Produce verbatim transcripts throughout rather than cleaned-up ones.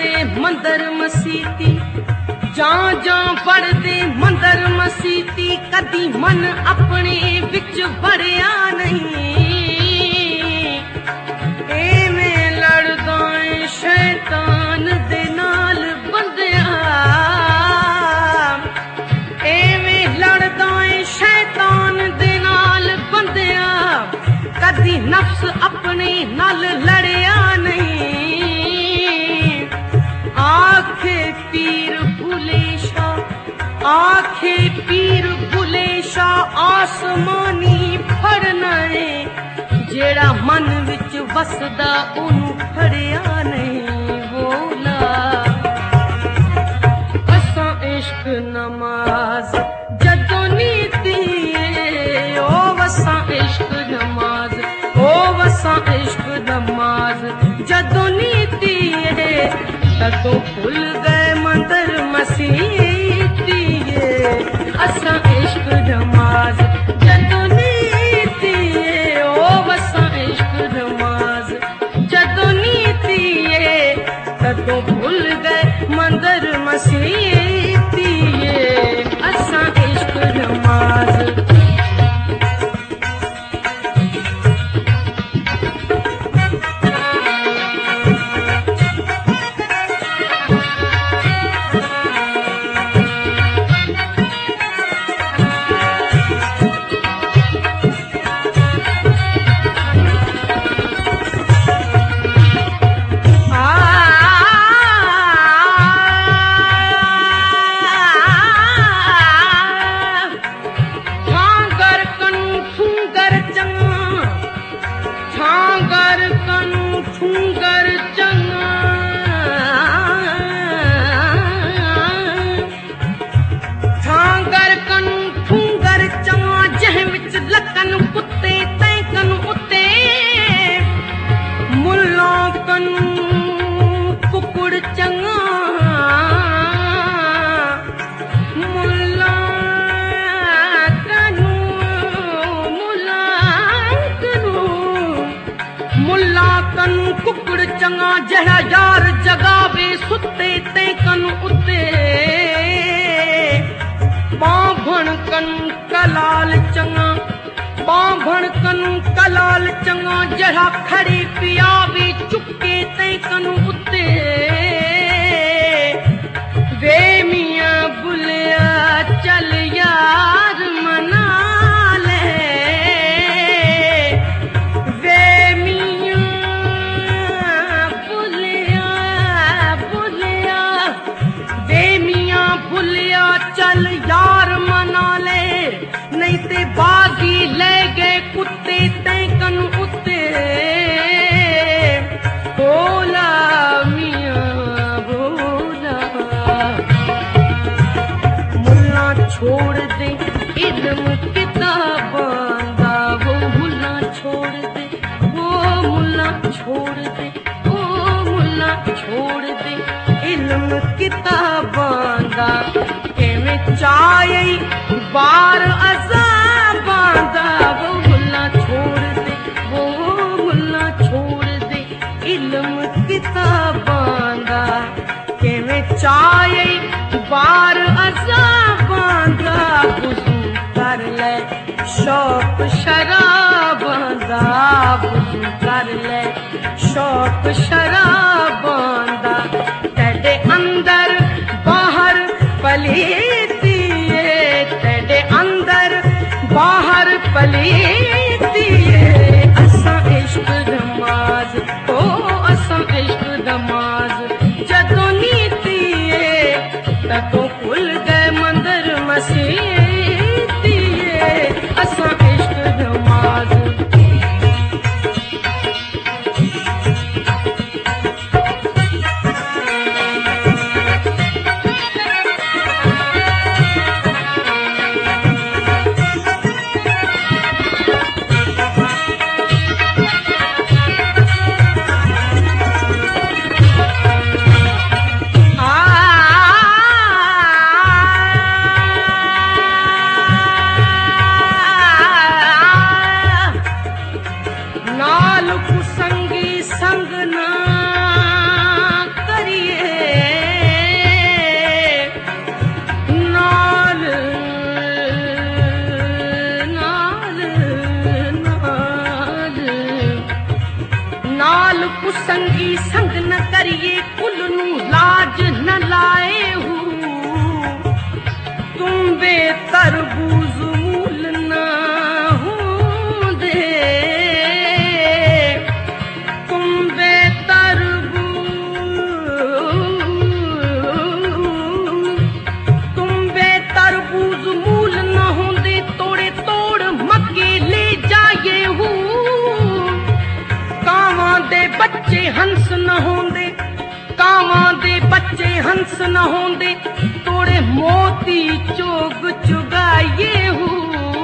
बढ़दे मंदर मसीती, जां जां बढ़दे मंदर मसीती, कदी मन अपने विच बढ़िया नहीं। एवें लड़दा ऐ शैतान दे नाल बंदिया, एवें लड़दा ऐ शैतान दे नाल बंदिया, कदी नफ्स अपने नाल लड़िया नहीं। आखे पीर बुले शाह, आखे पीर बुले शाह, आसमानी फड़ना है, जेड़ा मन विच वसदा ओनू फड़िया नहीं। बोला असां इश्क नमाज जदों नीती, ओ वसां इश्क नमाज, ओ वसां इश्क नमाज जदों नीती, तदों भुल गए मंदर मसीती। असां इश्क नमाज जदों नीती, ओ वसां इश्क नमाज जदों नीती, तदों भुल गए मंदर मसीती। असां इश्क नमाज जड़ा यार जगावे सुते ते कन उते, बाभण कन कलाल चंगा, बाभण कन कलाल चंगा, जड़ा खड़ी पियावे चुके ते कन उते। वे मियां बुलिया चल यार मना ले, वे मियां बुलिया बुलिया, वे मियां बुलिया चल यार मना ले, नहीं ते बागी ले गए कुत्ते ते कन उते। बोला मियां बोला मुल्ला छोड़ दे इल्म किताबां दा, वो मुल्ला छोड़ दे, वो मुल्ला छोड़ दे, वो मुल्ला छोड़ दे इल्म किताबां दा। किवें चाहे बार अज़ाबां दा, वो मुल्ला छोड़ दे, वो मुल्ला छोड़ दे इल्म किताबां दा। किवें चाहे बार अज़ाबां दा, वुज़ू कर ले शौक शराबां दा, वुज़ू कर ले शौक शराबां दा। तेरे अंदर बाहर पलीती, तेरे अंदर बाहर पलीती। असां इश्क नमाज, ओ असां इश्क नमाज जदों नीती, तदों भुल गए मंदर मसीती। असां इश्क नमाज कंस न होंदे तोड़े मोती चोग चुगाइए हूँ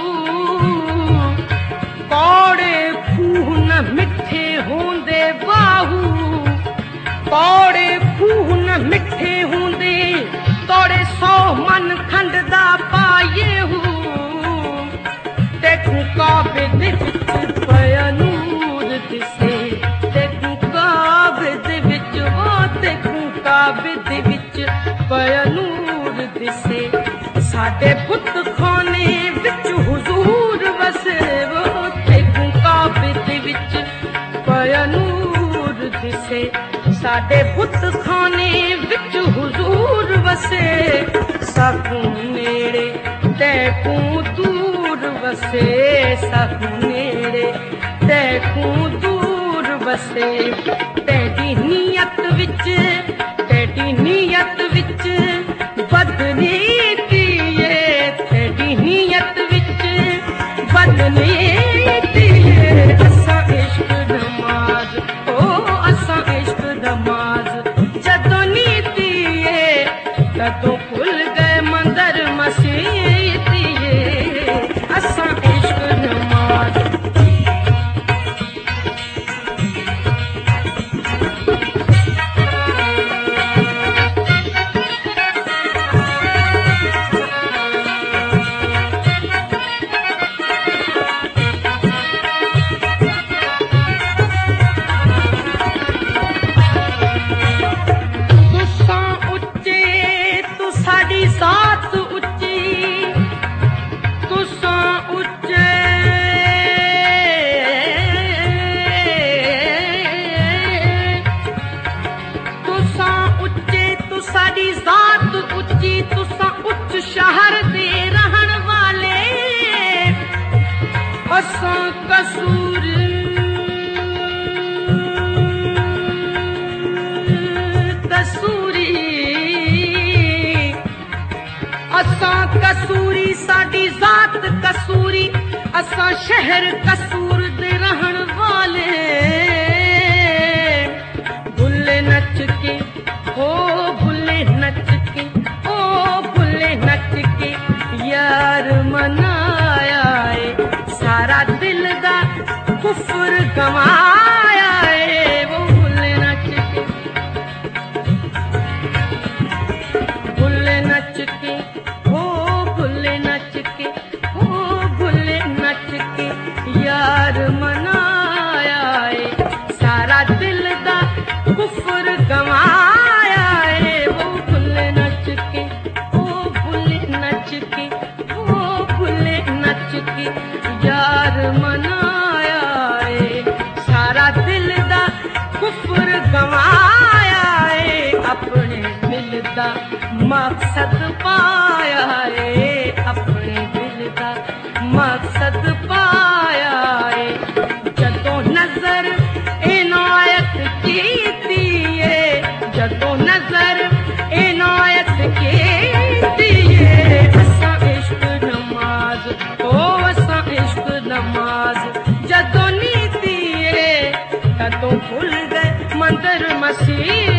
कौड़े खूह न मिठे होंदे बाहू कौड़े खूह न मिठे होंदे तोड़े सौ मन खंड दा पाइए हूँ देखूं काबे दे विच पया नूर दिसे देखूं काबे दे विच ओ देखूं काबे दे विच पया नूर दिसे साडे पुत खाने विच हुजूर वसे वो देखूं काबे दे विच पया नूर दिसे साडे पुत खाने विच हुजूर वसे साकू नेड़े तैकू दूर वसे साकू नेड़े तैकू दूर वसे तेरी नीयत विच तेरी नीयत विच बदनीती है तेरी नीयत विच बदनीती है असा इश्क नमाज ओ असा इश्क नमाज जदों नीती है तदों खुल गए मंदर मसीती है असा इश्क नमाज शहर दे रहन वाले असां कसूर कसूरी असां कसूरी साडी जात कसूरी असां शहर कसूर दे रहन वाले भुल्ले नच के हो भुल्ले नच के नच के यार मनाया है सारा दिल दा कुफर गवाया है वो भुल्ले नच के भुल्ले नच के हो भुल्ले नच के हो भुल्ले नच के यार मनाया है सारा दिल दा कुफर गवाया है वो भुल्ले नच के नच के वो भुल्ले नच के यार मनाया है सारा दिल दा कुफर गवाया है अपने दिल दा मकसद पाया है अपने दिल दा मकसद पाया है जदों नजर इनायत कीती है जदों नजर इनायत कीती है असा इश्क नमाज ओ असा इश्क नमाज जदों नीती है तदों खुल गए मंदिर मसीह